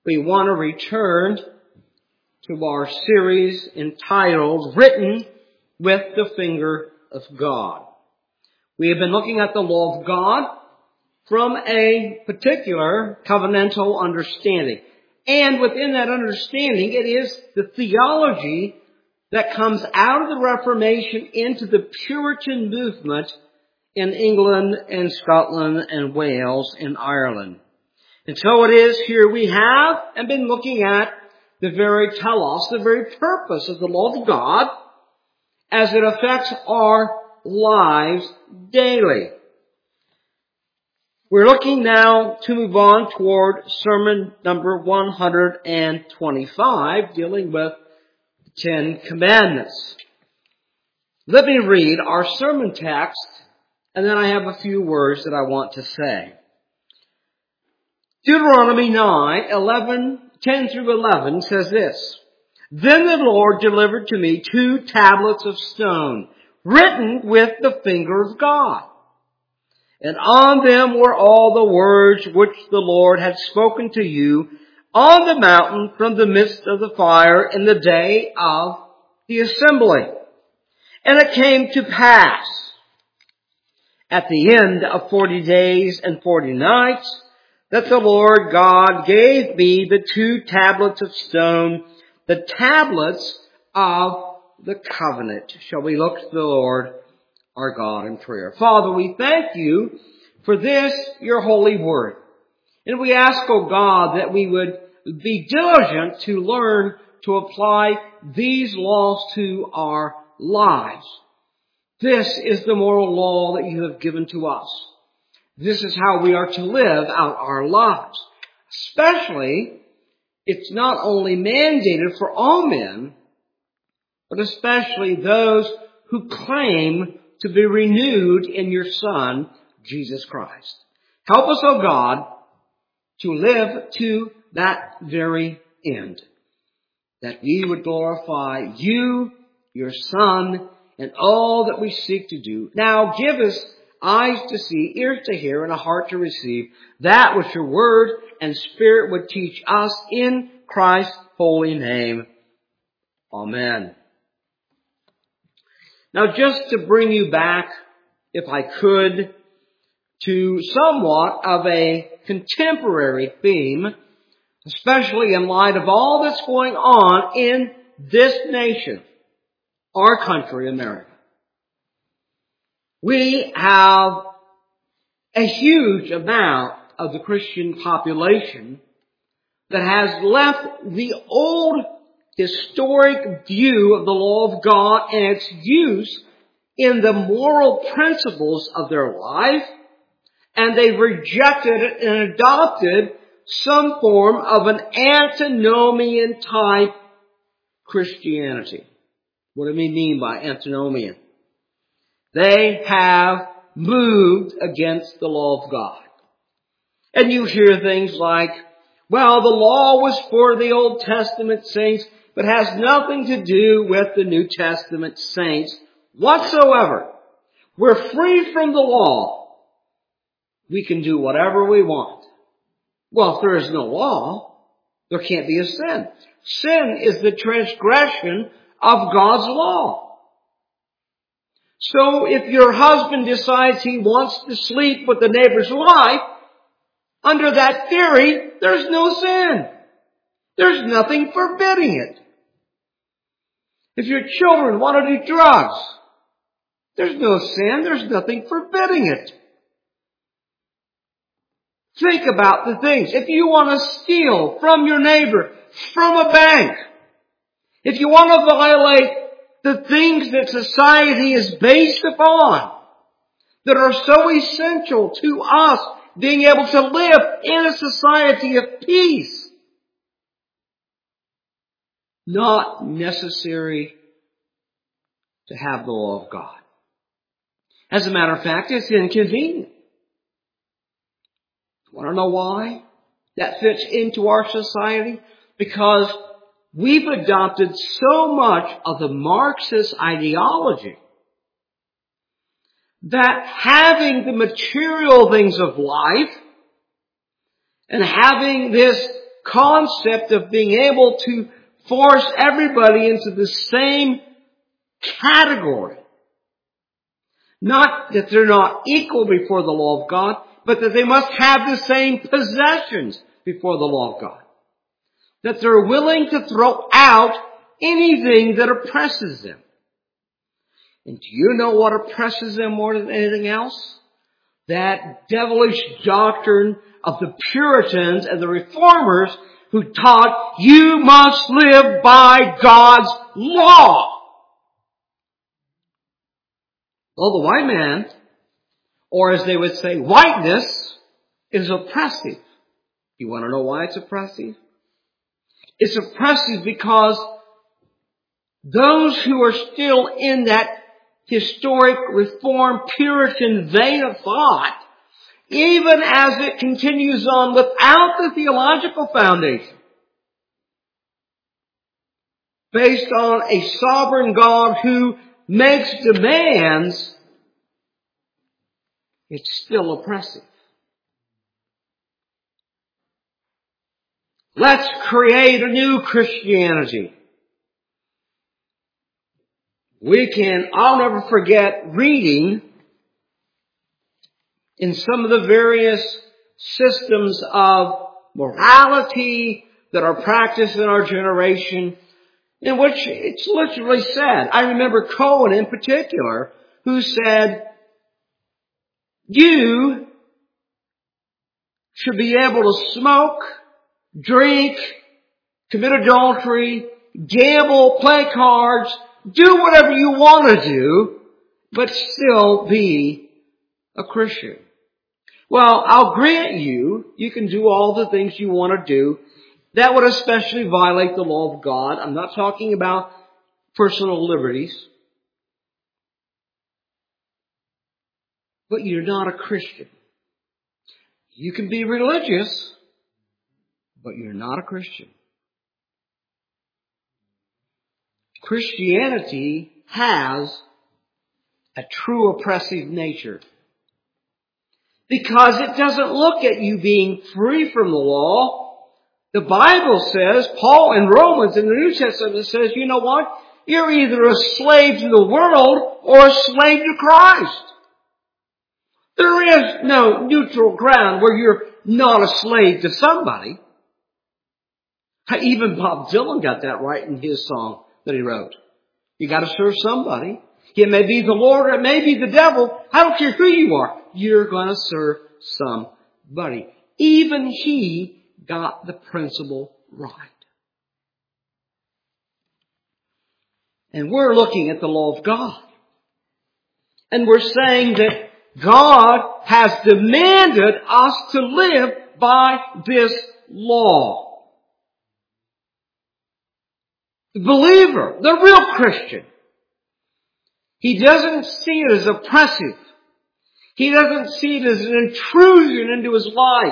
we want to return to our series entitled Written with the Finger of God. We have been looking at the law of God from a particular covenantal understanding. And within that understanding, it is the theology that comes out of the Reformation into the Puritan movement in England and Scotland and Wales and Ireland. And so it is here we have and been looking at the very telos, the very purpose of the law of God as it affects our lives daily. We're looking now to move on toward sermon number 125, dealing with the Ten Commandments. Let me read our sermon text, and then I have a few words that I want to say. Deuteronomy 10 through 11 says this, Then the Lord delivered to me 2 tablets of stone, written with the finger of God. And on them were all the words which the Lord had spoken to you on the mountain from the midst of the fire in the day of the assembly. And it came to pass at the end of 40 days and 40 nights that the Lord God gave me the 2 tablets of stone, the tablets of the covenant. Shall we look to the Lord our God in prayer? Father, we thank you for this, your holy word. And we ask, O God, that we would be diligent to learn to apply these laws to our lives. This is the moral law that you have given to us. This is how we are to live out our lives. Especially, it's not only mandated for all men, but especially those who claim to be renewed in your Son, Jesus Christ. Help us, O God, to live to that very end, that we would glorify you, your Son, and all that we seek to do. Now give us eyes to see, ears to hear, and a heart to receive that which your word and spirit would teach us in Christ's holy name. Amen. Now just to bring you back, if I could, to somewhat of a contemporary theme, especially in light of all that's going on in this nation, our country, America. We have a huge amount of the Christian population that has left the old historic view of the law of God and its use in the moral principles of their life, and they've rejected it and adopted some form of an antinomian type Christianity. What do we mean by antinomian? They have moved against the law of God. And you hear things like, well, the law was for the Old Testament saints, but has nothing to do with the New Testament saints whatsoever. We're free from the law. We can do whatever we want. Well, if there is no law, there can't be a sin. Sin is the transgression of God's law. So if your husband decides he wants to sleep with the neighbor's wife, under that theory, there's no sin. There's nothing forbidding it. If your children want to do drugs, there's no sin. There's nothing forbidding it. Think about the things. If you want to steal from your neighbor, from a bank, if you want to violate the things that society is based upon, that are so essential to us being able to live in a society of peace, not necessary to have the law of God. As a matter of fact, it's inconvenient. Want to know why that fits into our society? Because we've adopted so much of the Marxist ideology that having the material things of life and having this concept of being able to force everybody into the same category. Not that they're not equal before the law of God, but that they must have the same possessions before the law of God. That they're willing to throw out anything that oppresses them. And do you know what oppresses them more than anything else? That devilish doctrine of the Puritans and the Reformers who taught you must live by God's law. Well, the white man, or as they would say, whiteness, is oppressive. You want to know why it's oppressive? It's oppressive because those who are still in that historic Reformed Puritan vein of thought, even as it continues on without the theological foundation, based on a sovereign God who makes demands, it's still oppressive. Let's create a new Christianity. I'll never forget reading in some of the various systems of morality that are practiced in our generation, in which it's literally said. I remember Cohen in particular, who said, you should be able to smoke, drink, commit adultery, gamble, play cards, do whatever you want to do, but still be a Christian. Well, I'll grant you can do all the things you want to do. That would especially violate the law of God. I'm not talking about personal liberties. But you're not a Christian. You can be religious, but you're not a Christian. Christianity has a true oppressive nature. Because it doesn't look at you being free from the law. The Bible says, Paul in Romans in the New Testament says, you know what? You're either a slave to the world or a slave to Christ. There is no neutral ground where you're not a slave to somebody. Even Bob Dylan got that right in his song that he wrote. You got to serve somebody. It may be the Lord or it may be the devil. I don't care who you are. You're going to serve somebody. Even he got the principle right. And we're looking at the law of God. And we're saying that God has demanded us to live by this law. The believer, the real Christian, he doesn't see it as oppressive. He doesn't see it as an intrusion into his life.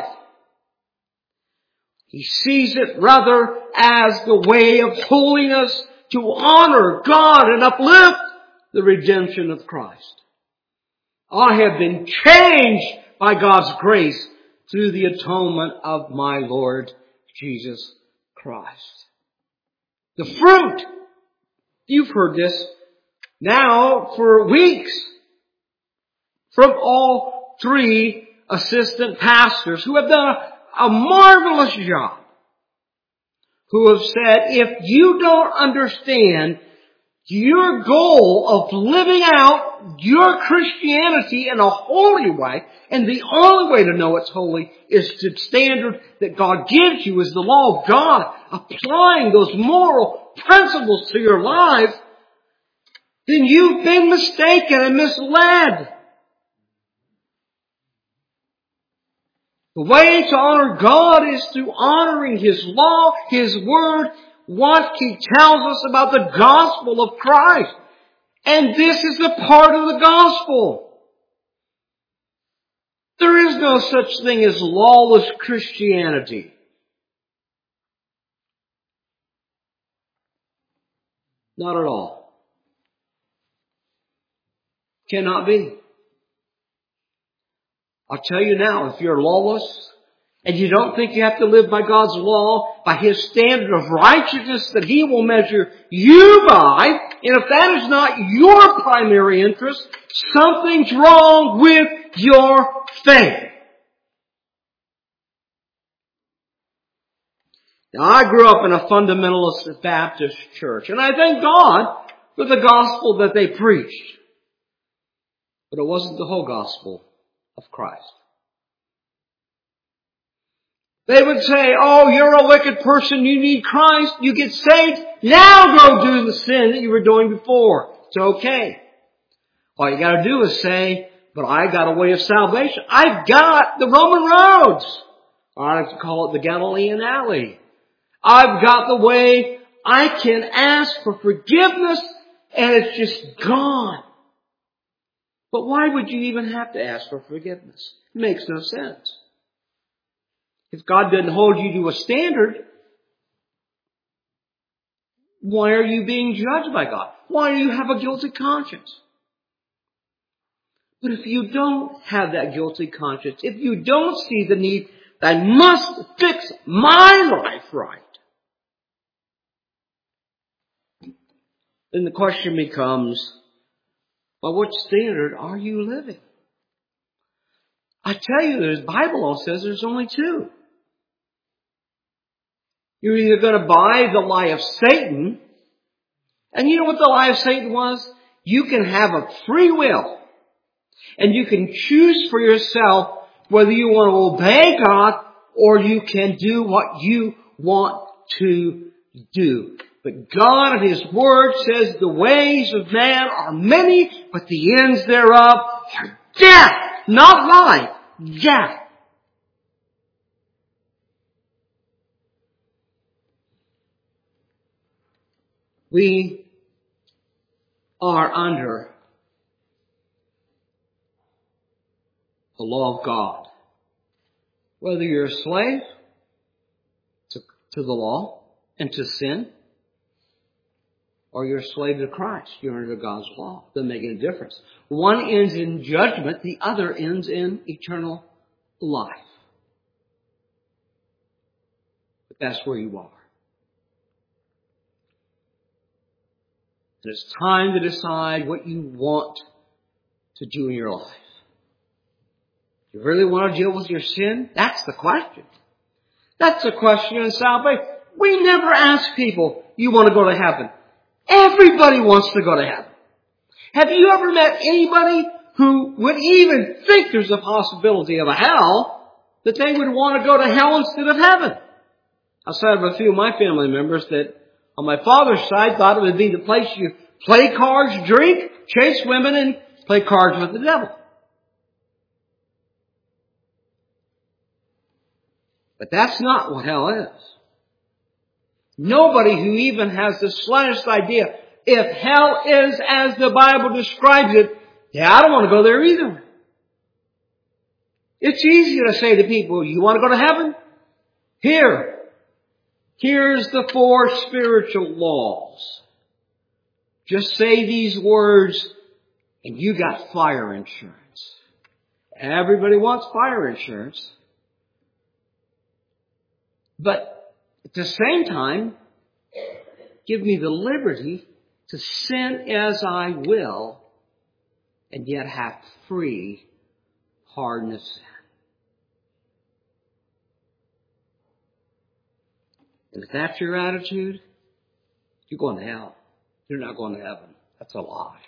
He sees it rather as the way of holiness to honor God and uplift the redemption of Christ. I have been changed by God's grace through the atonement of my Lord Jesus Christ. The fruit, you've heard this now for weeks from all three assistant pastors who have done a marvelous job, who have said, if you don't understand your goal of living out your Christianity in a holy way, and the only way to know it's holy is the standard that God gives you is the law of God, applying those moral principles to your life, then you've been mistaken and misled. The way to honor God is through honoring His law, His word, what He tells us about the gospel of Christ. And this is a part of the gospel. There is no such thing as lawless Christianity. Not at all. Cannot be. I'll tell you now, if you're lawless And you don't think you have to live by God's law, by His standard of righteousness that He will measure you by. And if that is not your primary interest, something's wrong with your faith. Now, I grew up in a fundamentalist Baptist church, and I thank God for the gospel that they preached. But it wasn't the whole gospel of Christ. They would say, oh, you're a wicked person, you need Christ, you get saved, now go do the sin that you were doing before. It's okay. All you gotta do is say, but I got a way of salvation. I've got the Roman roads. Or I like to call it the Galilean alley. I've got the way I can ask for forgiveness and it's just gone. But why would you even have to ask for forgiveness? It makes no sense. If God doesn't hold you to a standard, why are you being judged by God? Why do you have a guilty conscience? But if you don't have that guilty conscience, if you don't see the need that I must fix my life right, then the question becomes, by what standard are you living? I tell you, the Bible all says there's only two. You're either going to buy the lie of Satan, and you know what the lie of Satan was? You can have a free will, and you can choose for yourself whether you want to obey God or you can do what you want to do. But God and His Word says the ways of man are many, but the ends thereof are death, not life, death. We are under the law of God. Whether you're a slave to the law and to sin, or you're a slave to Christ, you're under God's law. Doesn't make any difference. One ends in judgment, the other ends in eternal life. But that's where you are. And it's time to decide what you want to do in your life. Do you really want to deal with your sin? That's the question. That's the question in salvation. We never ask people, you want to go to heaven? Everybody wants to go to heaven. Have you ever met anybody who would even think there's a possibility of a hell, that they would want to go to hell instead of heaven? Outside of a few of my family members that on my father's side thought it would be the place you play cards, drink, chase women, and play cards with the devil. But that's not what hell is. Nobody who even has the slightest idea if hell is as the Bible describes it, yeah, I don't want to go there either. It's easy to say to people, you want to go to heaven? Here's the 4 spiritual laws. Just say these words and you got fire insurance. Everybody wants fire insurance. But at the same time, give me the liberty to sin as I will and yet have free hardness. And if that's your attitude, you're going to hell. You're not going to heaven. That's a lie.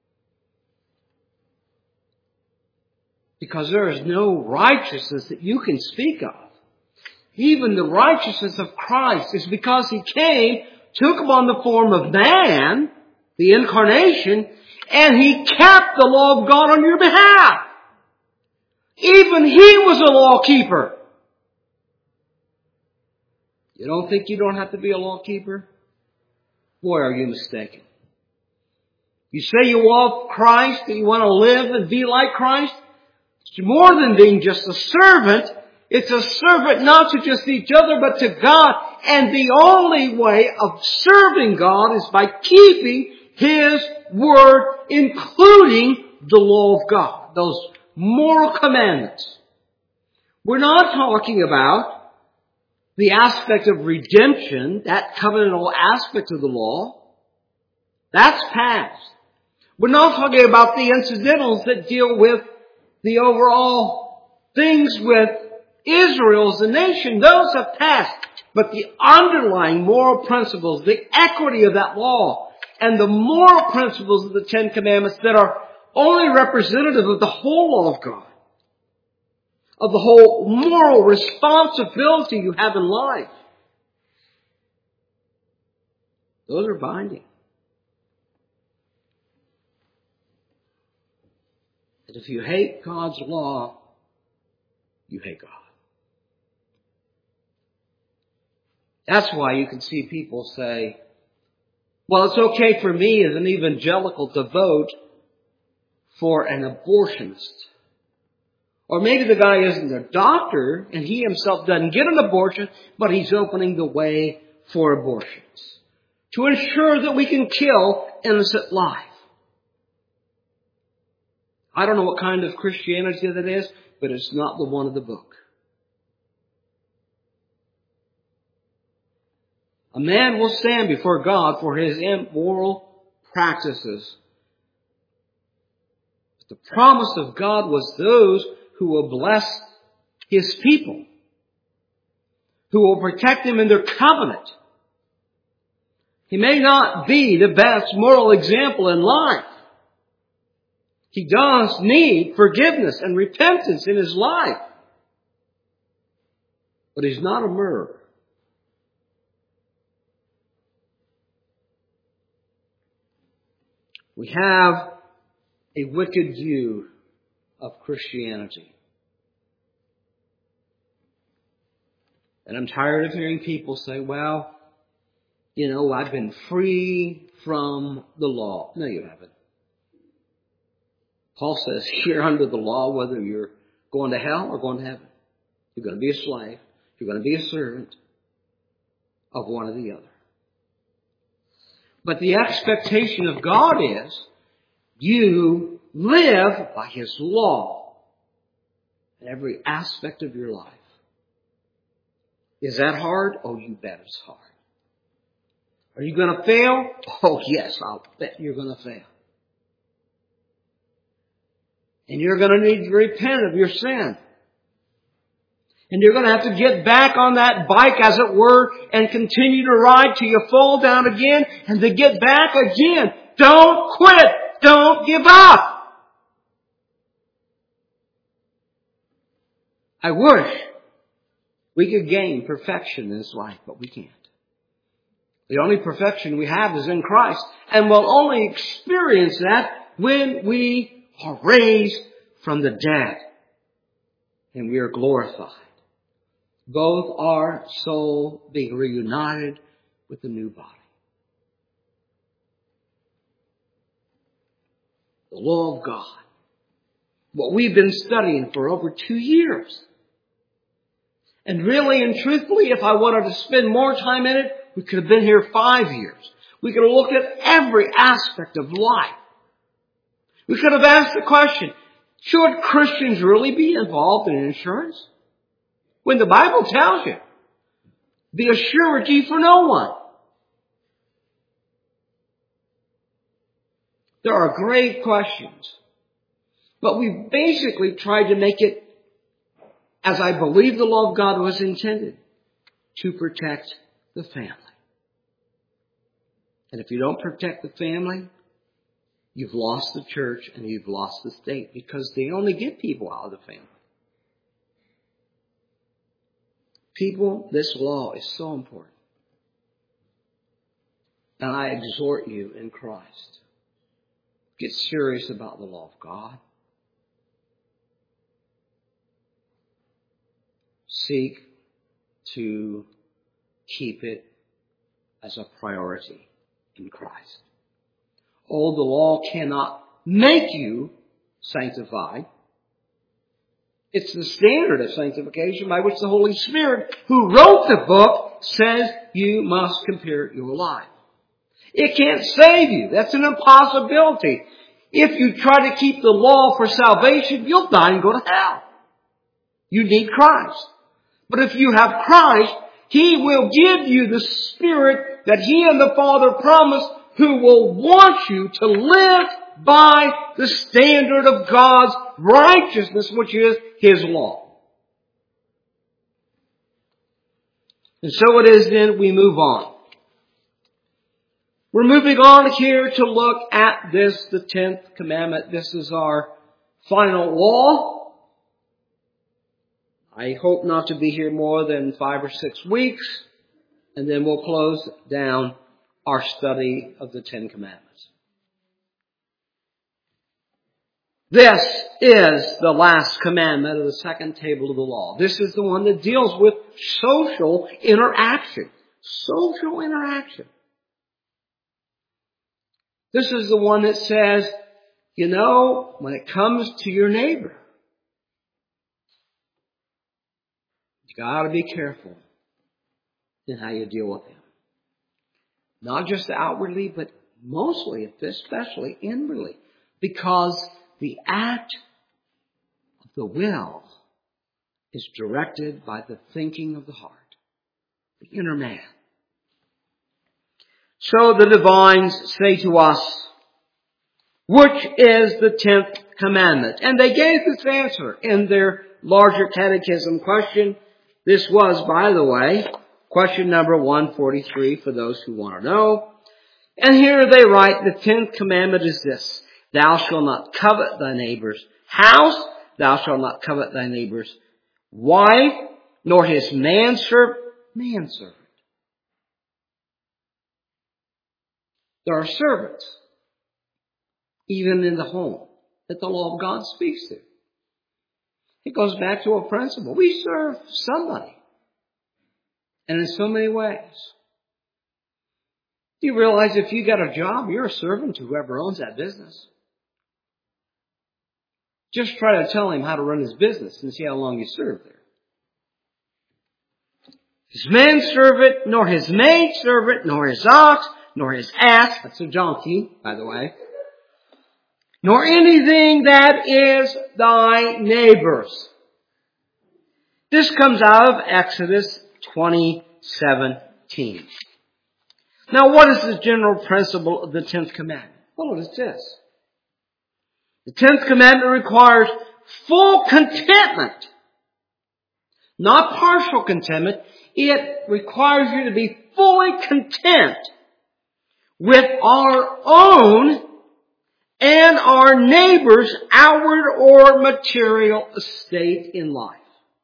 Because there is no righteousness that you can speak of. Even the righteousness of Christ is because He came, took upon the form of man, the incarnation, and He kept the law of God on your behalf. Even He was a law keeper. You don't think you don't have to be a law keeper? Boy, are you mistaken. You say you love Christ and you want to live and be like Christ. It's more than being just a servant. It's a servant not to just each other, but to God. And the only way of serving God is by keeping His Word, including the law of God, those moral commandments. We're not talking about the aspect of redemption, that covenantal aspect of the law. That's past. We're not talking about the incidentals that deal with the overall things with Israel as a nation. Those have passed. But the underlying moral principles, the equity of that law, and the moral principles of the Ten Commandments that are only representative of the whole law of God, of the whole moral responsibility you have in life, those are binding. And if you hate God's law, you hate God. That's why you can see people say, well, it's okay for me as an evangelical to vote for an abortionist. Or maybe the guy isn't a doctor and he himself doesn't get an abortion, but he's opening the way for abortions to ensure that we can kill innocent life. I don't know what kind of Christianity that is, but it's not the one of the book. A man will stand before God for his immoral practices. But the promise of God was those who will bless His people, who will protect them in their covenant. He may not be the best moral example in life. He does need forgiveness and repentance in his life. But he's not a murderer. We have a wicked view of Christianity. And I'm tired of hearing people say, well, I've been free from the law. No, you haven't. Paul says you're under the law whether you're going to hell or going to heaven. You're going to be a slave. You're going to be a servant of one or the other. But the expectation of God is you live by His law in every aspect of your life. Is that hard? Oh, you bet it's hard. Are you going to fail? Oh, yes, I'll bet you're going to fail. And you're going to need to repent of your sin. And you're going to have to get back on that bike, as it were, and continue to ride till you fall down again, and to get back again. Don't quit. Don't give up. I wish we could gain perfection in this life, but we can't. The only perfection we have is in Christ, and we'll only experience that when we are raised from the dead and we are glorified. Both our soul being reunited with the new body. The law of God. What we've been studying for over 2 years. And really and truthfully, if I wanted to spend more time in it, we could have been here 5 years. We could have looked at every aspect of life. We could have asked the question, should Christians really be involved in insurance? When the Bible tells you, be a surety for no one. There are great questions. But we basically tried to make it, as I believe the law of God was intended, to protect the family. And if you don't protect the family, you've lost the church and you've lost the state, because they only get people out of the family. People, this law is so important. And I exhort you in Christ, get serious about the law of God. Seek to keep it as a priority in Christ. Oh, the law cannot make you sanctified. It's the standard of sanctification by which the Holy Spirit, who wrote the book, says you must compare your life. It can't save you. That's an impossibility. If you try to keep the law for salvation, you'll die and go to hell. You need Christ. But if you have Christ, He will give you the Spirit that He and the Father promised, who will want you to live by the standard of God's righteousness, which is His law. And so it is then we move on. We're moving on here to look at this, the 10th commandment. This is our final law. I hope not to be here more than 5 or 6 weeks, and then we'll close down our study of the 10 commandments. This is the last commandment of the second table of the law. This is the one that deals with social interaction. Social interaction. This is the one that says, when it comes to your neighbor, you gotta be careful in how you deal with him. Not just outwardly, but mostly, especially inwardly. Because the act of the will is directed by the thinking of the heart, the inner man. So the divines say to us, which is the 10th commandment? And they gave this answer in their larger catechism question. This was, by the way, question number 143 for those who want to know. And here they write, the 10th commandment is this: thou shalt not covet thy neighbor's house, thou shalt not covet thy neighbor's wife, nor his manservant. There are servants, even in the home, that the law of God speaks to. It goes back to a principle. We serve somebody. And in so many ways. Do you realize if you got a job, you're a servant to whoever owns that business? Just try to tell him how to run his business and see how long you serve there. His manservant, nor his maidservant, nor his ox, nor his ass, that's a donkey, by the way, nor anything that is thy neighbor's. This comes out of Exodus 20:17. Now, what is the general principle of the 10th commandment? Well, it is this. The 10th commandment requires full contentment, not partial contentment. It requires you to be fully content with our own and our neighbor's outward or material estate in life.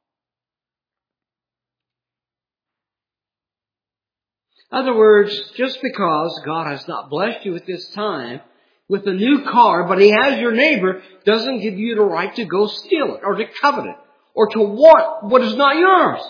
In other words, just because God has not blessed you at this time with a new car, but He has your neighbor, doesn't give you the right to go steal it or to covet it or to want what is not yours.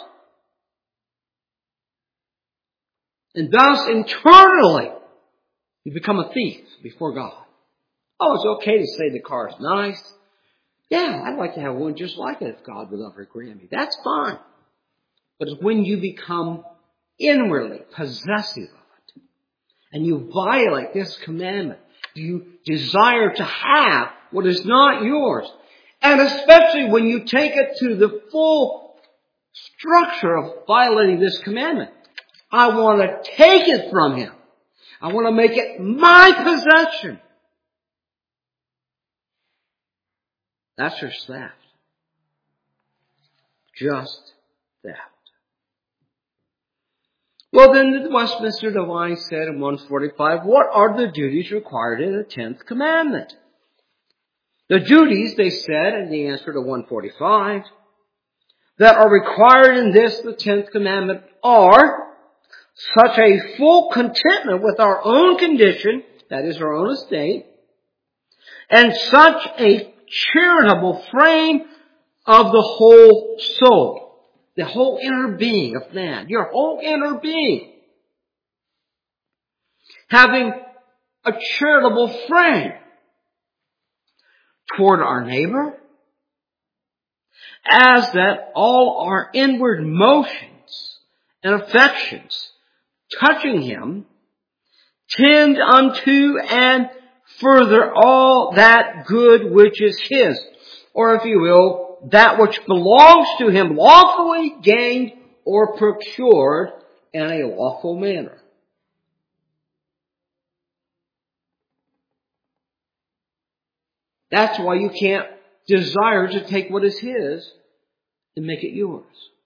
And thus, internally, you become a thief before God. Oh, it's okay to say the car's nice. Yeah, I'd like to have one just like it if God would ever grant me. That's fine. But it's when you become inwardly possessive of it, and you violate this commandment, you desire to have what is not yours, and especially when you take it to the full structure of violating this commandment. I want to take it from him. I want to make it my possession. That's just theft. Just theft. Well, then the Westminster Divine said in 145, what are the duties required in the 10th commandment? The duties, they said, in the answer to 145, that are required in this, the 10th commandment, are such a full contentment with our own condition, that is our own estate, and such a charitable frame of the whole soul. The whole inner being of man. Your whole inner being. Having a charitable frame toward our neighbor, as that all our inward motions and affections touching him tend unto and further all that good which is his. Or if you will, that which belongs to him lawfully gained or procured in a lawful manner. That's why you can't desire to take what is his and make it yours.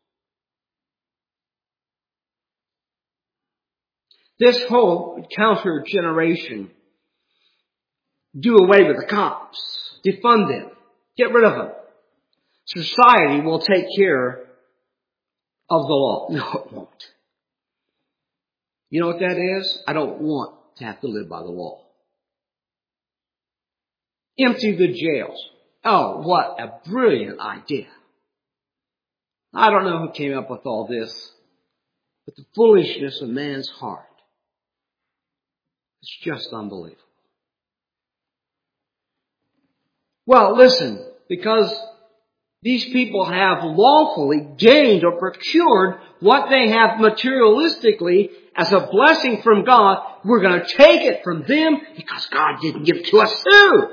This whole counter generation, do away with the cops, defund them, get rid of them. Society will take care of the law. No, it won't. You know what that is? I don't want to have to live by the law. Empty the jails. Oh, what a brilliant idea. I don't know who came up with all this, but the foolishness of man's heart. It's just unbelievable. Well, listen, because these people have lawfully gained or procured what they have materialistically as a blessing from God, we're going to take it from them because God didn't give it to us too.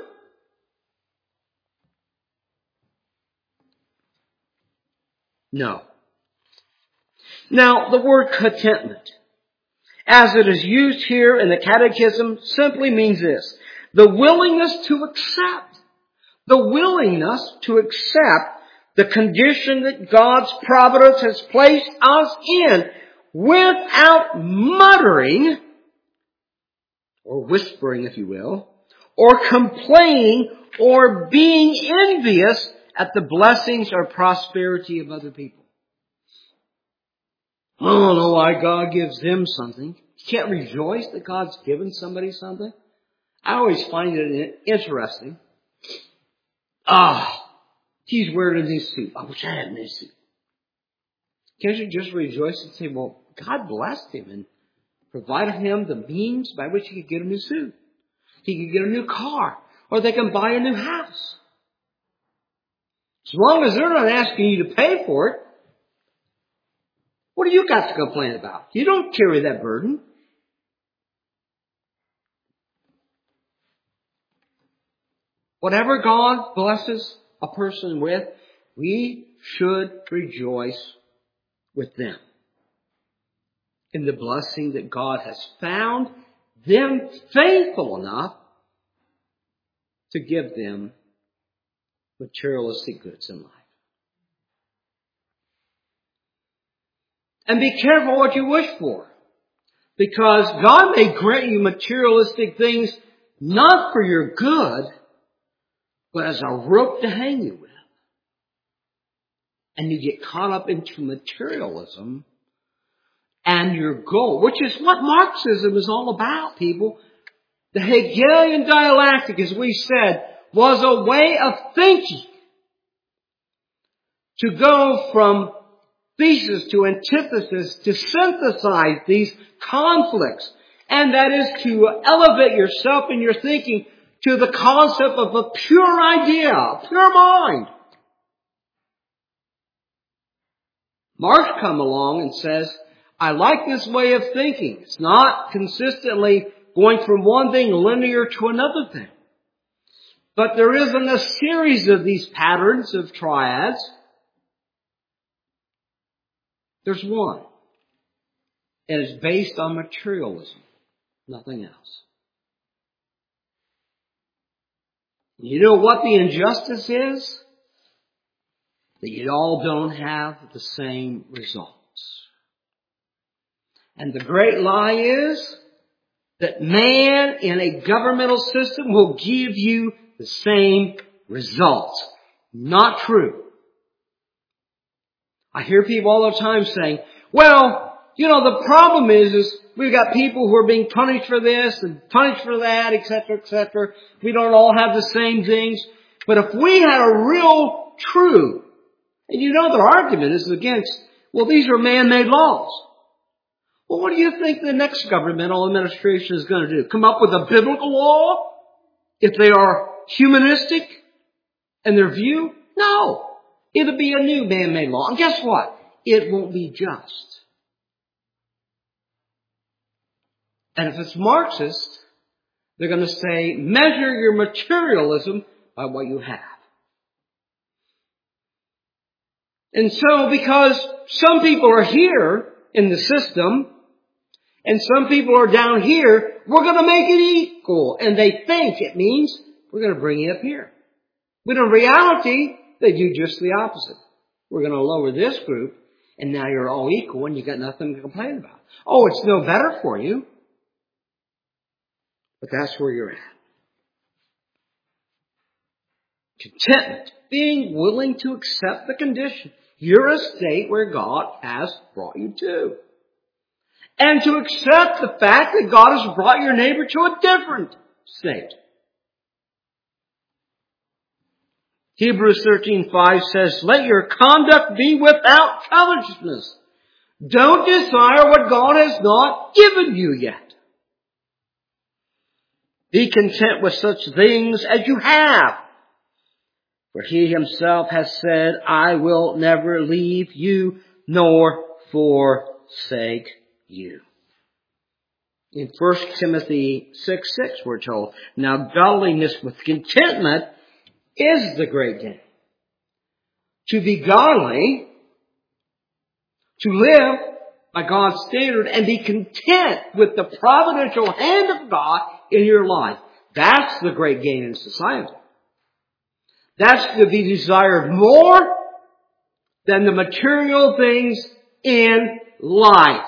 No. Now, the word contentment, as it is used here in the Catechism, simply means this: the willingness to accept. The willingness to accept the condition that God's providence has placed us in without muttering, or whispering, if you will, or complaining, or being envious at the blessings or prosperity of other people. I don't know why God gives them something. You can't rejoice that God's given somebody something. I always find it interesting. He's wearing a new suit. I wish I had a new suit. Can't you just rejoice and say, well, God blessed him and provided him the means by which he could get a new suit. He could get a new car. Or they can buy a new house. As long as they're not asking you to pay for it, what do you got to complain about? You don't carry that burden. Whatever God blesses a person with, we should rejoice with them in the blessing that God has found them faithful enough to give them materialistic goods in life. And be careful what you wish for, because God may grant you materialistic things not for your good, but as a rope to hang you with. And you get caught up into materialism and your goal, which is what Marxism is all about, people. The Hegelian dialectic, as we said, was a way of thinking to go from thesis to antithesis, to synthesize these conflicts. And that is to elevate yourself in your thinking to the concept of a pure idea, a pure mind. Marx comes along and says, I like this way of thinking. It's not consistently going from one thing linear to another thing. But there isn't a series of these patterns of triads. There's one. And it's based on materialism. Nothing else. You know what the injustice is? That you all don't have the same results. And the great lie is that man in a governmental system will give you the same results. Not true. I hear people all the time saying, well, you know, the problem is we've got people who are being punished for this and punished for that, etc., etc. We don't all have the same things. But if we had a real true, and you know their argument is against, well, these are man-made laws. Well, what do you think the next governmental administration is going to do? Come up with a biblical law? If they are humanistic in their view? No. It'll be a new man-made law. And guess what? It won't be just. And if it's Marxist, they're going to say, measure your materialism by what you have. And so because some people are here in the system and some people are down here, we're going to make it equal. And they think it means we're going to bring you up here. But in reality, they do just the opposite. We're going to lower this group, and now you're all equal and you got nothing to complain about. Oh, it's no better for you. But that's where you're at. Contentment. Being willing to accept the condition. You're a state where God has brought you to. And to accept the fact that God has brought your neighbor to a different state. Hebrews 13:5 says, let your conduct be without covetousness. Don't desire what God has not given you yet. Be content with such things as you have. For he himself has said, I will never leave you nor forsake you. In 1 Timothy 6:6 we're told, now godliness with contentment is the great gain. To be godly, to live by God's standard and be content with the providential hand of God in your life. That's the great gain in society. That's to be desired more than the material things in life.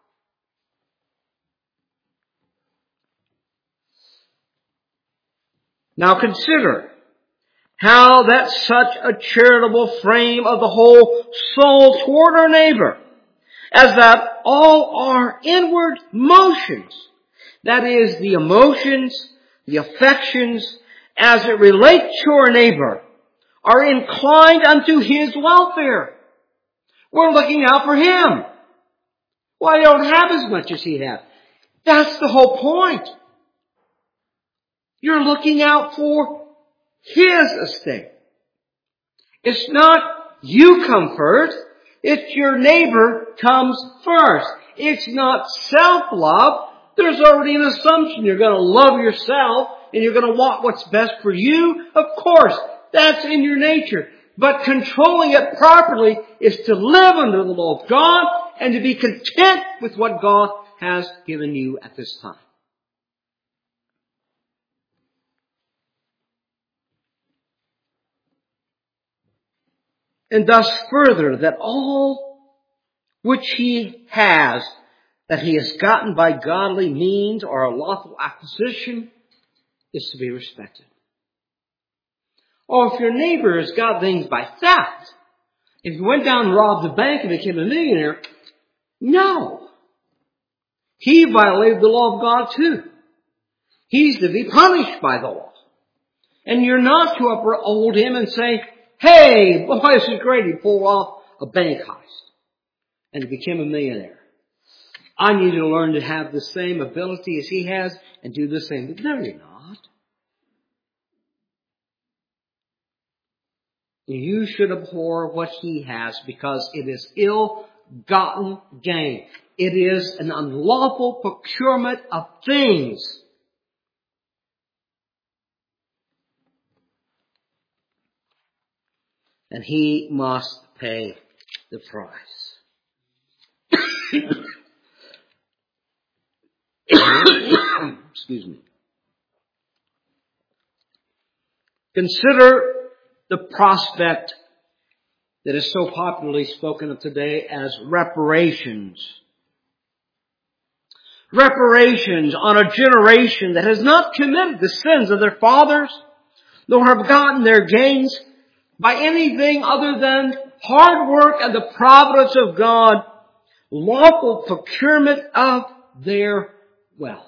Now consider how that such a charitable frame of the whole soul toward our neighbor, as that all our inward motions, that is, the emotions, the affections, as it relates to our neighbor, are inclined unto his welfare. We're looking out for him. Well, I don't have as much as he has. That's the whole point. You're looking out for his estate. It's not you come first. It's your neighbor comes first. It's not self-love. There's already an assumption you're going to love yourself and you're going to want what's best for you. Of course, that's in your nature. But controlling it properly is to live under the law of God and to be content with what God has given you at this time. And thus further, that all which he has, that he has gotten by godly means or a lawful acquisition, is to be respected. Or if your neighbor has got things by theft, if you went down and robbed a bank and became a millionaire, no. He violated the law of God too. He's to be punished by the law. And you're not to uphold him and say, hey, boy, this is great. He pulled off a bank heist and he became a millionaire. I need to learn to have the same ability as he has and do the same. No, you're not. You should abhor what he has because it is ill-gotten gain. It is an unlawful procurement of things. And he must pay the price. Excuse me. Consider the prospect that is so popularly spoken of today as reparations. Reparations on a generation that has not committed the sins of their fathers, nor have gotten their gains by anything other than hard work and the providence of God, lawful procurement of their wealth.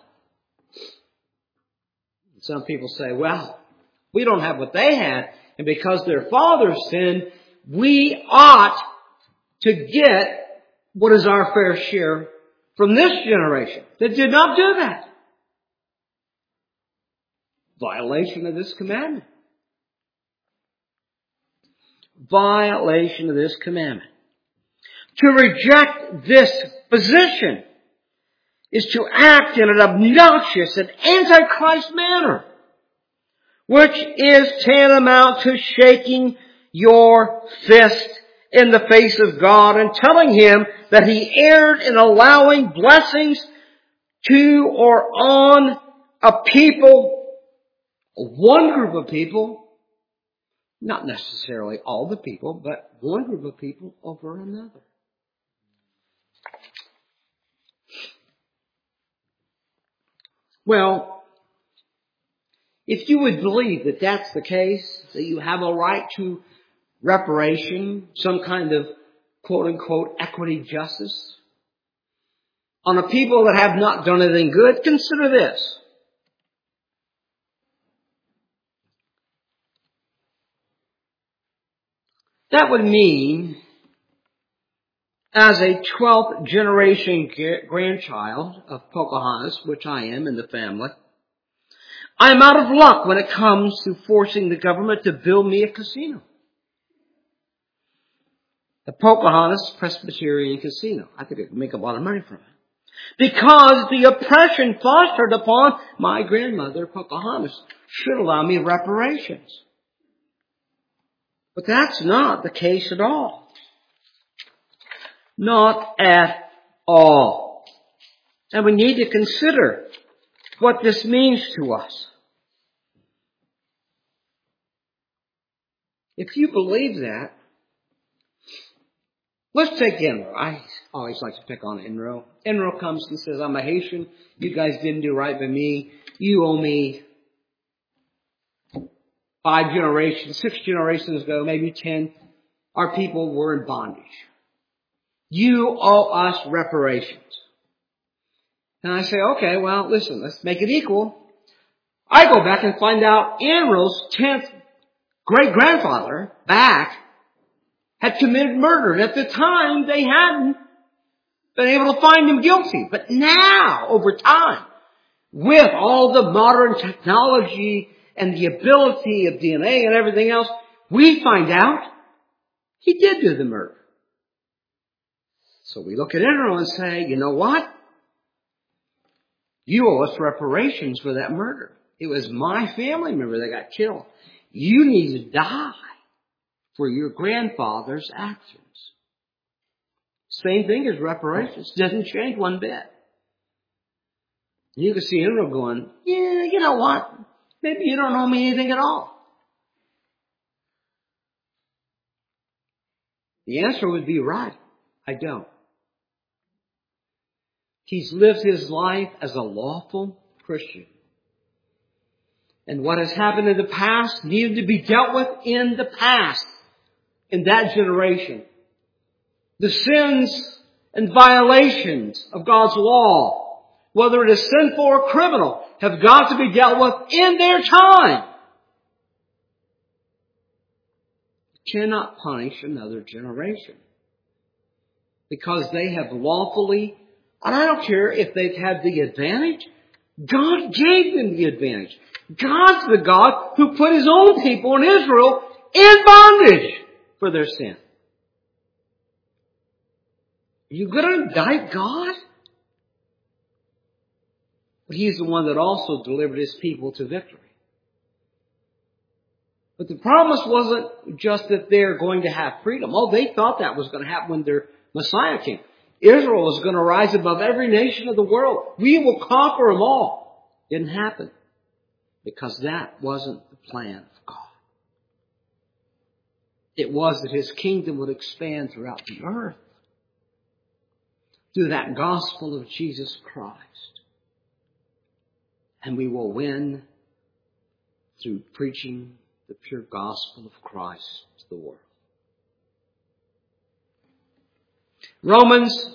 Some people say, well, we don't have what they had, and because their fathers sinned, we ought to get what is our fair share from this generation that did not do that. Violation of this commandment. Violation of this commandment. To reject this position is to act in an obnoxious and antichrist manner, which is tantamount to shaking your fist in the face of God and telling him that he erred in allowing blessings to or on a people, one group of people, not necessarily all the people, but one group of people over another. Well, if you would believe that that's the case, that you have a right to reparation, some kind of quote-unquote equity justice, on a people that have not done anything good, consider this. That would mean, as a 12th generation grandchild of Pocahontas, which I am in the family, I'm out of luck when it comes to forcing the government to build me a casino. The Pocahontas Presbyterian Casino. I think I could make a lot of money from it. Because the oppression fostered upon my grandmother, Pocahontas, should allow me reparations. But that's not the case at all. Not at all. And we need to consider what this means to us. If you believe that, let's take Enro. I always like to pick on Enro. Enro comes and says, I'm a Haitian. You guys didn't do right by me. You owe me 5 generations, 6 generations ago, maybe 10. Our people were in bondage. You owe us reparations. And I say, okay, well, listen, let's make it equal. I go back and find out Enro's 10th great-grandfather back had committed murder. And at the time, they hadn't been able to find him guilty. But now, over time, with all the modern technology and the ability of DNA and everything else, we find out he did do the murder. So we look at Enro and say, you know what? You owe us reparations for that murder. It was my family member that got killed. You need to die for your grandfather's actions. Same thing as reparations. Doesn't change one bit. You can see Enro going, yeah, you know what? Maybe you don't owe me anything at all. The answer would be right. I don't. He's lived his life as a lawful Christian. And what has happened in the past needed to be dealt with in the past, in that generation. The sins and violations of God's law, whether it is sinful or criminal, have got to be dealt with in their time. You cannot punish another generation because they have lawfully, and I don't care if they've had the advantage, God gave them the advantage. God's the God who put His own people in Israel in bondage for their sin. Are you going to indict God? But He's the one that also delivered His people to victory. But the promise wasn't just that they're going to have freedom. Oh, they thought that was going to happen when their Messiah came. Israel is going to rise above every nation of the world. We will conquer them all. Didn't happen. Because that wasn't the plan of God. It was that His kingdom would expand throughout the earth through that gospel of Jesus Christ. And we will win through preaching the pure gospel of Christ to the world. Romans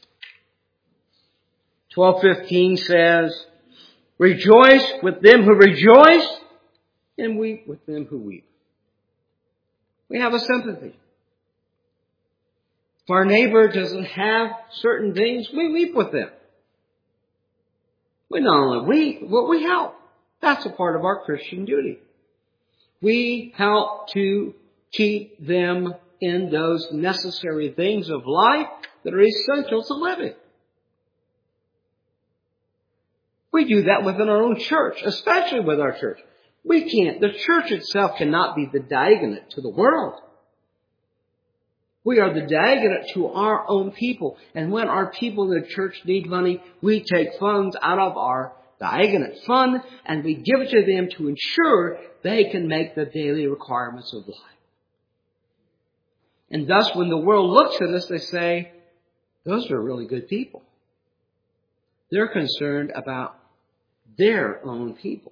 12:15 says, rejoice with them who rejoice and weep with them who weep. We have a sympathy. If our neighbor doesn't have certain things, we weep with them. We not only weep, but we help. That's a part of our Christian duty. We help to keep them in those necessary things of life that are essential to living. We do that within our own church, especially with our church. The church itself cannot be the diagonate to the world. We are the Dagonet to our own people. And when our people in the church need money, we take funds out of our Dagonet fund and we give it to them to ensure they can make the daily requirements of life. And thus, when the world looks at us, they say, those are really good people. They're concerned about their own people.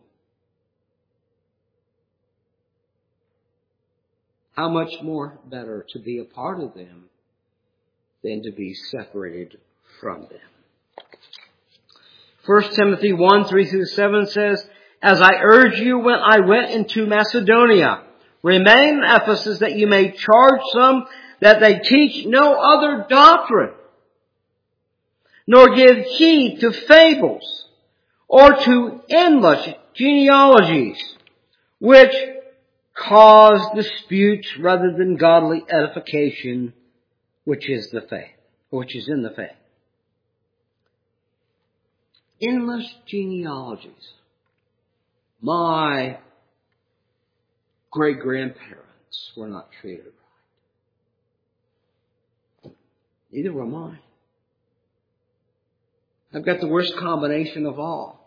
How much more better to be a part of them than to be separated from them. 1 Timothy 1, 3-7 says, as I urge you when I went into Macedonia, remain in Ephesus that you may charge some that they teach no other doctrine, nor give heed to fables or to endless genealogies, which cause disputes rather than godly edification, which is in the faith. Endless genealogies. My great-grandparents were not treated right. Neither were mine. I've got the worst combination of all.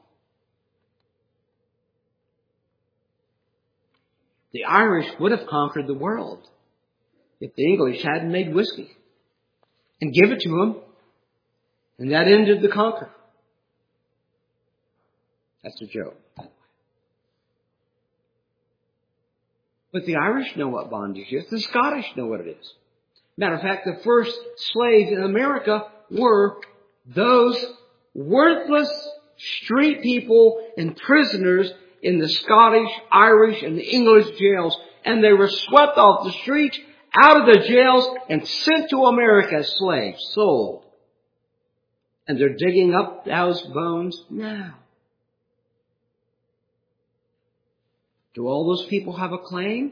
The Irish would have conquered the world if the English hadn't made whiskey and give it to them, and that ended the conquer. That's a joke. But the Irish know what bondage is. The Scottish know what it is. Matter of fact, the first slaves in America were those worthless street people and prisoners in the Scottish, Irish, and the English jails. And they were swept off the street, out of the jails, and sent to America as slaves, sold. And they're digging up those bones now. Do all those people have a claim?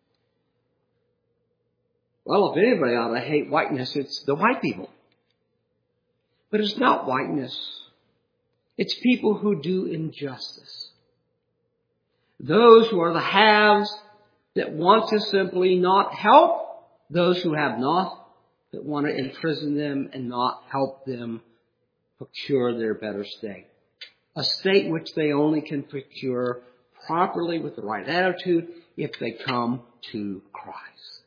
Well, if anybody ought to hate whiteness, it's the white people. But it's not whiteness. It's people who do injustice. Those who are the haves that want to simply not help those who have not, that want to imprison them and not help them procure their better state. A state which they only can procure properly with the right attitude if they come to Christ.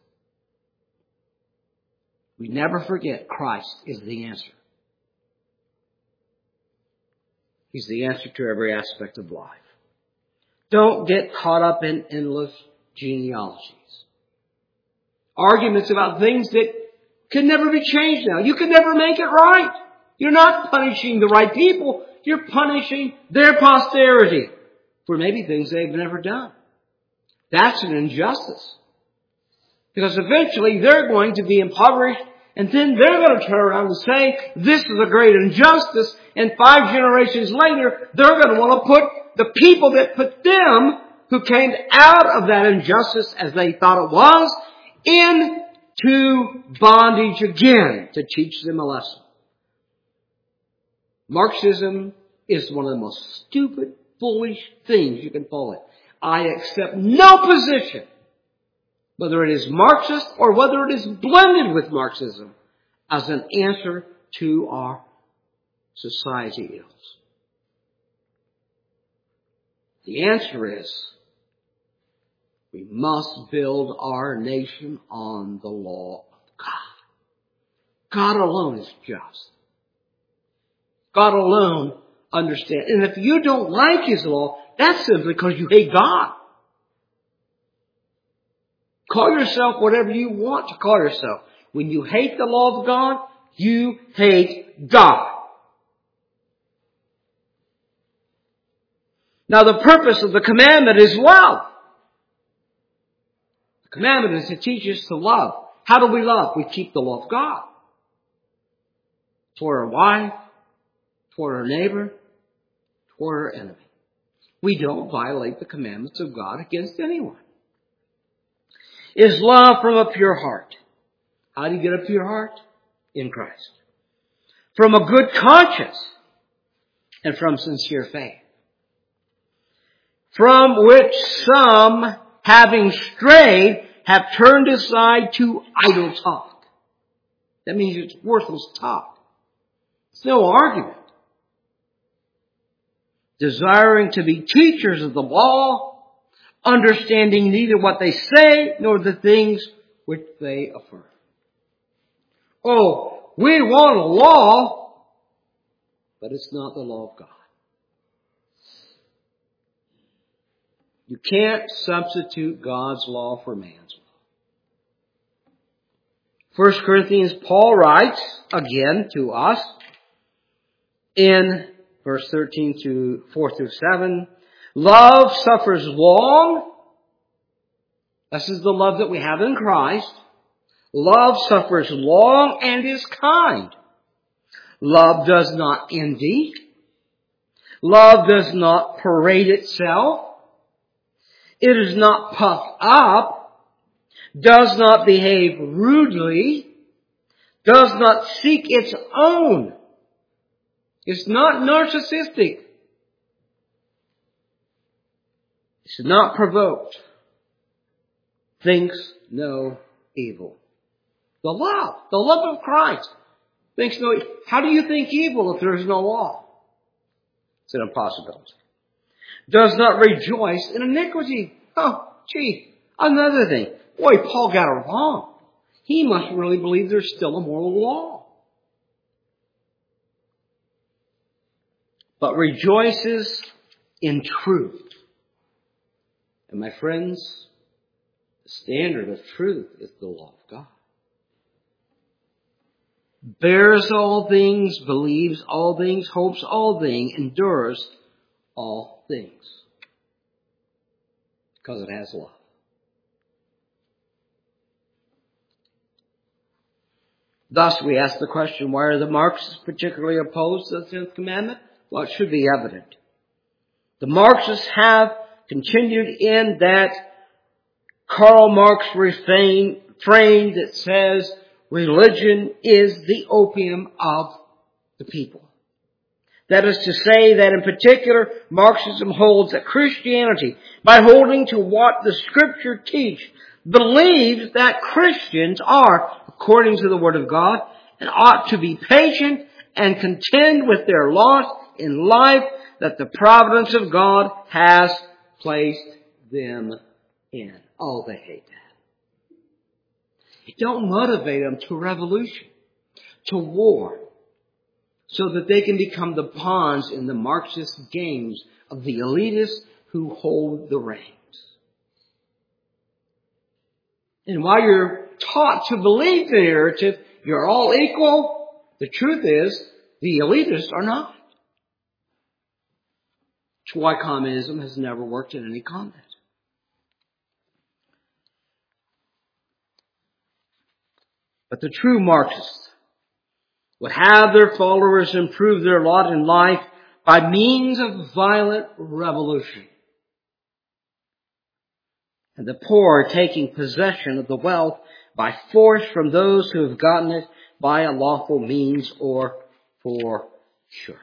We never forget Christ is the answer. He's the answer to every aspect of life. Don't get caught up in endless genealogies. Arguments about things that can never be changed now. You can never make it right. You're not punishing the right people. You're punishing their posterity for maybe things they've never done. That's an injustice. Because eventually they're going to be impoverished, and then they're going to turn around and say, this is a great injustice, and 5 generations later, they're going to want to put the people that put them, who came out of that injustice as they thought it was, into bondage again to teach them a lesson. Marxism is one of the most stupid, foolish things you can fall in. I accept no position, whether it is Marxist or whether it is blended with Marxism, as an answer to our society ills. The answer is, we must build our nation on the law of God. God alone is just. God alone understands. And if you don't like His law, that's simply because you hate God. Call yourself whatever you want to call yourself. When you hate the law of God, you hate God. Now the purpose of the commandment is love. The commandment is to teach us to love. How do we love? We keep the law of God. Toward our wife, toward our neighbor, toward our enemy. We don't violate the commandments of God against anyone. Is love from a pure heart. How do you get a pure heart? In Christ. From a good conscience and from sincere faith. From which some, having strayed, have turned aside to idle talk. That means it's worthless talk. It's no argument. Desiring to be teachers of the law, understanding neither what they say nor the things which they affirm. Oh, we want a law, but it's not the law of God. You can't substitute God's law for man's law. 1 Corinthians, Paul writes again to us in verse 13 to 4 through 7, love suffers long. This is the love that we have in Christ. Love suffers long and is kind. Love does not envy. Love does not parade itself. It is not puffed up, does not behave rudely, does not seek its own. It's not narcissistic. It's not provoked. Thinks no evil. The love of Christ thinks no evil. How do you think evil if there is no law? It's an impossibility. Does not rejoice in iniquity. Oh, gee, another thing. Boy, Paul got it wrong. He must really believe there's still a moral law. But rejoices in truth. And my friends, the standard of truth is the law of God. Bears all things, believes all things, hopes all things, endures all things. Because it has love. Thus we ask the question, why are the Marxists particularly opposed to the 10th commandment? Well, it should be evident. The Marxists have continued in that Karl Marx refrain that says religion is the opium of the people. That is to say that in particular, Marxism holds that Christianity, by holding to what the Scripture teach, believes that Christians are, according to the Word of God, and ought to be patient and contend with their lot in life that the providence of God has placed them in. Oh, they hate that. It don't motivate them to revolution, to war, so that they can become the pawns in the Marxist games of the elitists who hold the reins. And while you're taught to believe the narrative, you're all equal, the truth is, the elitists are not. That's why communism has never worked in any continent. But the true Marxists would have their followers improve their lot in life by means of violent revolution. And the poor taking possession of the wealth by force from those who have gotten it by a lawful means or for procurement.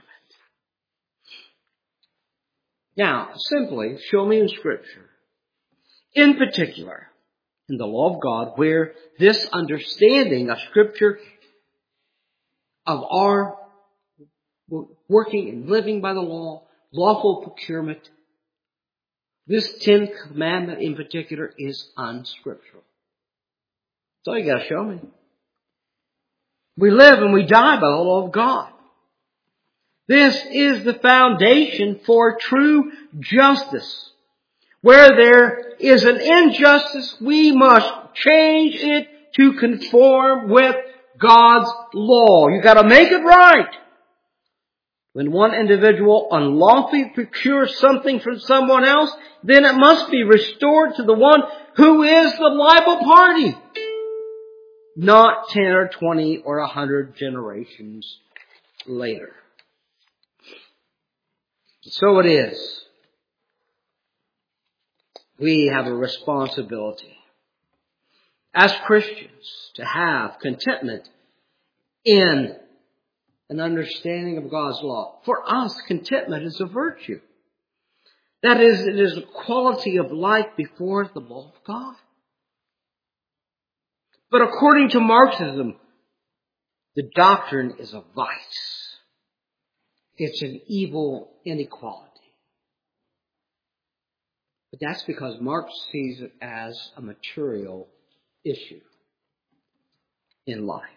Now, simply show me in Scripture, in particular, in the law of God, where this understanding of Scripture, of our working and living by the law, lawful procurement, this 10th commandment in particular is unscriptural. That's all you got to show me. We live and we die by the law of God. This is the foundation for true justice. Where there is an injustice, we must change it to conform with God's law. You got to make it right. When one individual unlawfully procures something from someone else, then it must be restored to the one who is the liable party. Not 10 or 20 or 100 generations later. So it is. We have a responsibility as Christians to have contentment in an understanding of God's law. For us, contentment is a virtue. That is, it is a quality of life before the law of God. But according to Marxism, The doctrine is a vice. It's an evil inequality. But that's because Mark sees it as a material issue in life.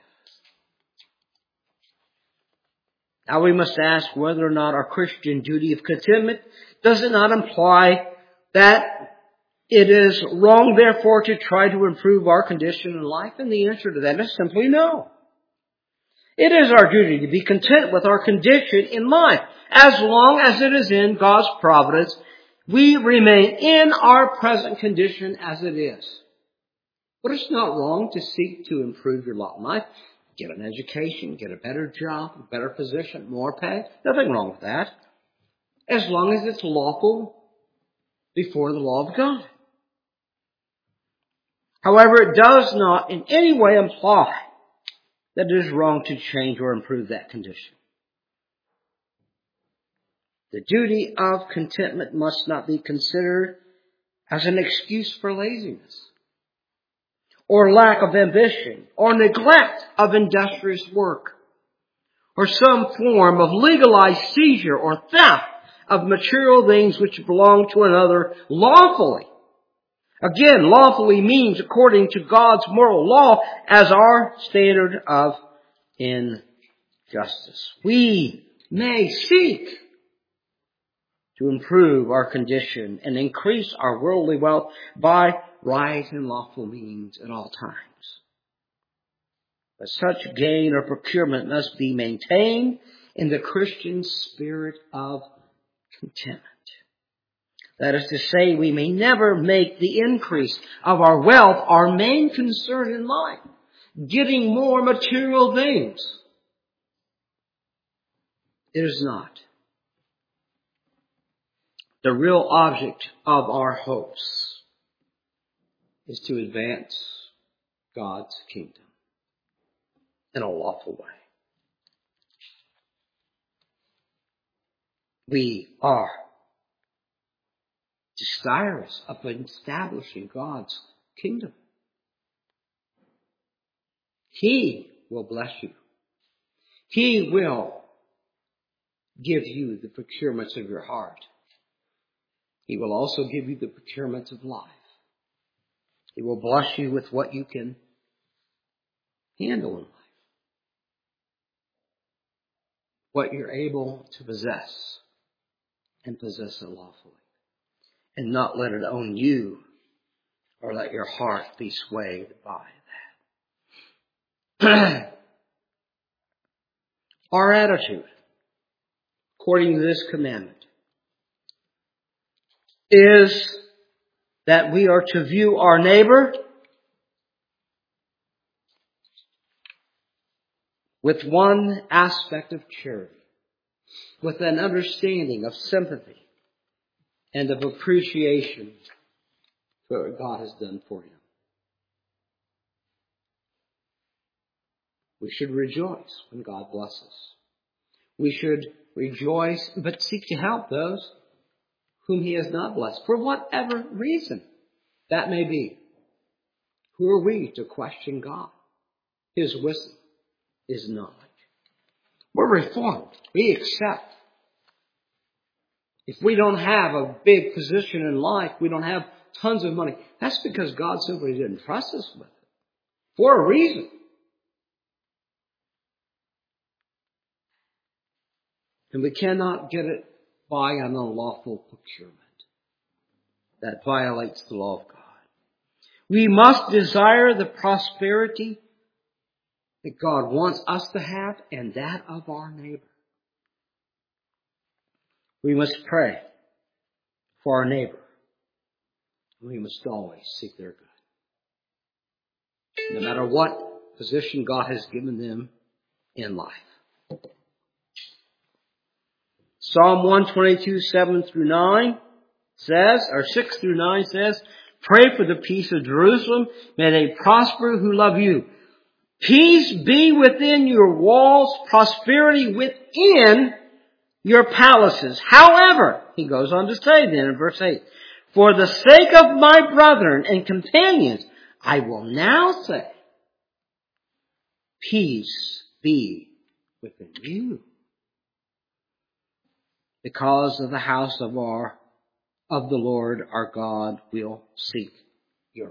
Now we must ask whether or not our Christian duty of contentment does it not imply that it is wrong, therefore, to try to improve our condition in life? And the answer to that is simply no. It is our duty to be content with our condition in life. As long as it is in God's providence, we remain in our present condition as it is. But it's not wrong to seek to improve your lot in life. Get an education, get a better job, a better position, more pay. Nothing wrong with that. As long as it's lawful before the law of God. However, it does not in any way imply that it is wrong to change or improve that condition. The duty of contentment must not be considered as an excuse for laziness, or lack of ambition, or neglect of industrious work, or some form of legalized seizure or theft of material things which belong to another lawfully. Again, lawfully means according to God's moral law as our standard of injustice. We may seek to improve our condition and increase our worldly wealth by right and lawful means at all times. But such gain or procurement must be maintained in the Christian spirit of contentment. That is to say, we may never make the increase of our wealth our main concern in life, getting more material things. It is not. The real object of our hopes is to advance God's kingdom in a lawful way. We are desirous of establishing God's kingdom. He will bless you. He will give you the procurements of your heart. He will also give you the procurements of life. He will bless you with what you can handle in life. What you're able to possess and possess it lawfully. And not let it own you or let your heart be swayed by that. Our attitude, according to this commandment, is that we are to view our neighbor with one aspect of charity, with an understanding of sympathy and of appreciation for what God has done for him. We should rejoice when God blesses. We should rejoice, but seek to help those whom he has not blessed, for whatever reason that may be. Who are we to question God, his wisdom, his knowledge? We're reformed. We accept. If we don't have a big position in life, we don't have tons of money, that's because God simply didn't trust us with it. For a reason. And we cannot get it by an unlawful procurement that violates the law of God. We must desire the prosperity that God wants us to have and that of our neighbor. We must pray for our neighbor. We must always seek their good. No matter what position God has given them in life. Psalm 122, 7 through 9 says, or 6 through 9 says, pray for the peace of Jerusalem. May they prosper who love you. Peace be within your walls, prosperity within your palaces. However, he goes on to say then in verse 8, for the sake of my brethren and companions, I will now say, peace be within you. Because of the house of the Lord our God will seek your good.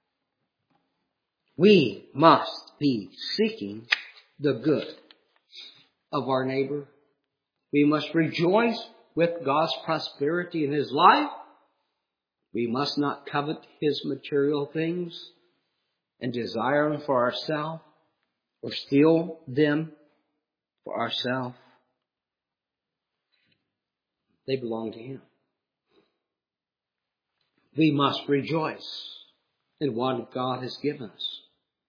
We must be seeking the good of our neighbor. We must rejoice with God's prosperity in his life. We must not covet his material things and desire them for ourselves or steal them for ourselves. They belong to him. We must rejoice in what God has given us.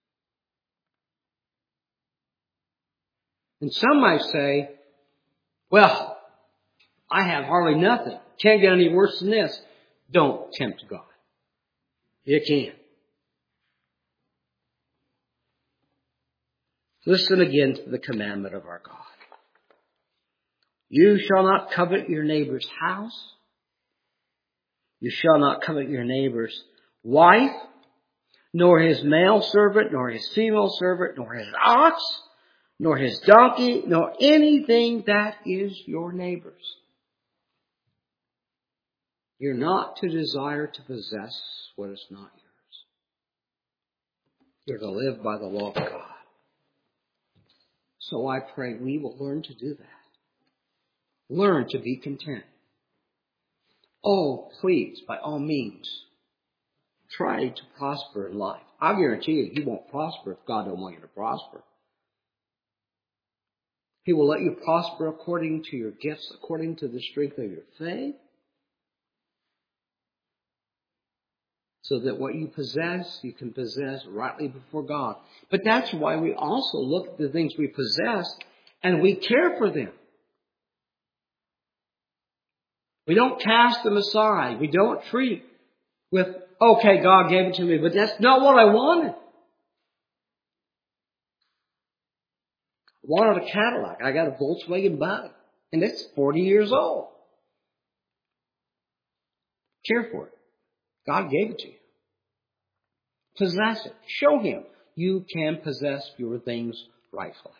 And some might say, well, I have hardly nothing. Can't get any worse than this. Don't tempt God. You can't. Listen again to the commandment of our God. You shall not covet your neighbor's house. You shall not covet your neighbor's wife, nor his male servant, nor his female servant, nor his ox, nor his donkey, nor anything that is your neighbor's. You're not to desire to possess what is not yours. You're to live by the law of God. So I pray we will learn to do that. Learn to be content. Oh, please, by all means, try to prosper in life. I guarantee you won't prosper if God don't want you to prosper. He will let you prosper according to your gifts, according to the strength of your faith, so that what you possess, you can possess rightly before God. But that's why we also look at the things we possess and we care for them. We don't cast them aside. We don't treat with, okay, God gave it to me, but that's not what I wanted. I wanted a Cadillac. I got a Volkswagen Bug, and it's 40 years old. Care for it. God gave it to you. Possess it. Show him you can possess your things rightfully.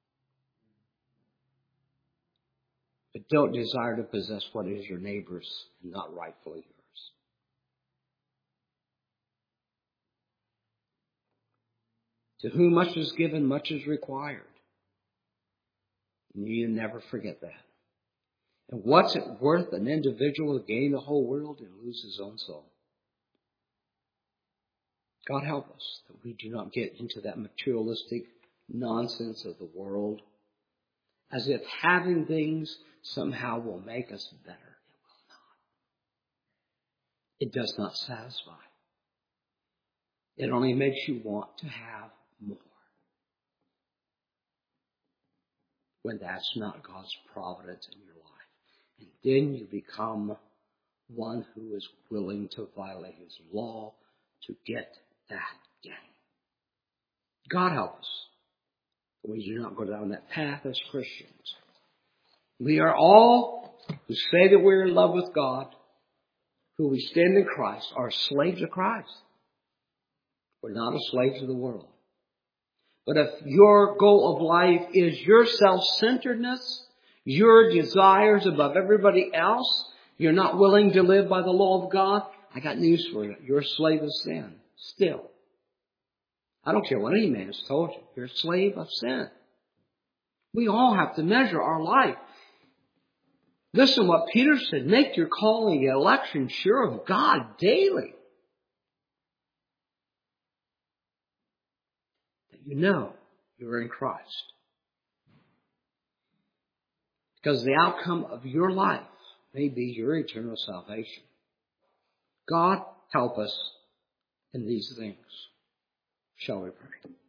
But don't desire to possess what is your neighbor's and not rightfully yours. To whom much is given, much is required. And you never forget that. And what's it worth an individual to gain the whole world and lose his own soul? God help us that we do not get into that materialistic nonsense of the world as if having things somehow will make us better. It will not. It does not satisfy. It only makes you want to have more. When that's not God's providence in your life. And then you become one who is willing to violate his law to get that gain. God help us. We do not go down that path as Christians. We are all who say that we're in love with God, who we stand in Christ, are slaves of Christ. We're not a slave to the world. But if your goal of life is your self-centeredness, your desires above everybody else, you're not willing to live by the law of God, I got news for you. You're a slave of sin. Still. I don't care what any man has told you. You're a slave of sin. We all have to measure our life. Listen to what Peter said. Make your calling and election sure of God daily. That you know you're in Christ. Because the outcome of your life may be your eternal salvation. God help us in these things. Shall we pray?